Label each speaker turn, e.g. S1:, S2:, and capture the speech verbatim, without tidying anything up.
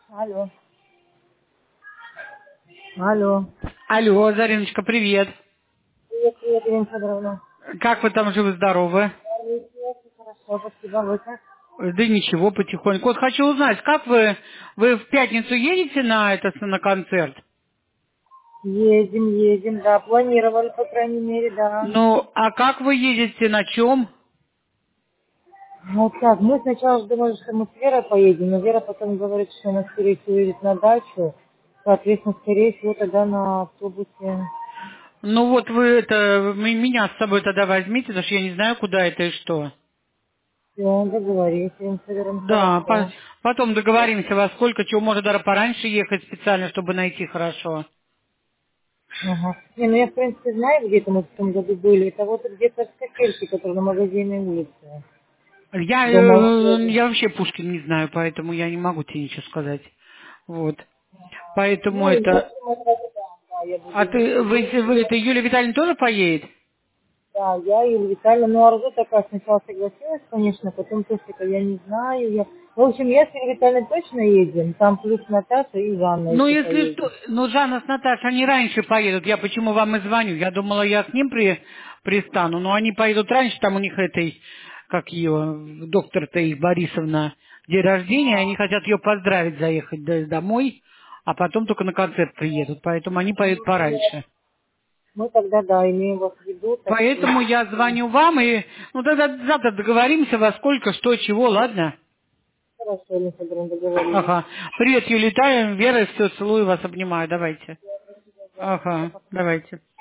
S1: Алло. Алло.
S2: Алло, Зариночка, привет.
S1: Привет, привет, Ирина Федоровна.
S2: Как вы там живы-здоровы?
S1: Хорошо, спасибо. Вы как?
S2: Да ничего, потихоньку. Вот хочу узнать, как вы, вы в пятницу едете на это, на концерт?
S1: Едем, едем, да, планировали, по крайней мере, да.
S2: Ну, а как вы едете, на чем?
S1: Вот так, мы сначала думали, что мы с Верой поедем, но Вера потом говорит, что она, скорее всего, едет на дачу. Соответственно, скорее всего, тогда на автобусе.
S2: Ну вот вы это, м- меня с собой тогда возьмите, потому что я не знаю, куда это и что.
S1: Все, договорились, Ирина Федоровна,
S2: Да, по-
S1: хорошо.
S2: потом договоримся, во сколько, чего, может, даже пораньше ехать специально, чтобы найти хорошо.
S1: Ага. Не, ну я, в принципе, знаю, где-то мы в том году были. Это вот где-то в Кокельке, который на магазинной улице.
S2: Я,
S1: До
S2: э,
S1: молодежи.
S2: я вообще Пушкин не знаю, поэтому я не могу тебе ничего сказать. Вот. Поэтому
S1: Ну, и
S2: это...
S1: если мы сразу, да, да, я
S2: А
S1: буду
S2: ты,
S1: вместе
S2: вы,
S1: ездить.
S2: вы это Юлия Витальевна тоже поедет?
S1: Да, я Юлия Витальевна, ну, Арзу такая сначала согласилась, конечно, потом Тосика я не знаю. Я... В общем, я с Юлией Витальевной точно едем, там плюс Наташа и Жанна
S2: Ну,
S1: еще
S2: если что,
S1: поедет.
S2: ну, Жанна с Наташей, они раньше поедут. Я почему вам и звоню? Я думала, я с ним при, пристану, но они поедут раньше, там у них этой, как ее, доктор-то их, Борисовна, день рождения, они хотят ее поздравить, заехать до- домой, а потом только на концерт приедут, поэтому они поедут
S1: Ну,
S2: пораньше.
S1: мы тогда, да, имеем вас в виду, так что...
S2: Поэтому я звоню вам, и, ну, тогда завтра договоримся, во сколько, что, чего, ладно?
S1: Хорошо, Елена Федоровна, договорились.
S2: Ага. Привет, Юлия, Вера, все, целую вас, обнимаю, давайте. Ага, давайте.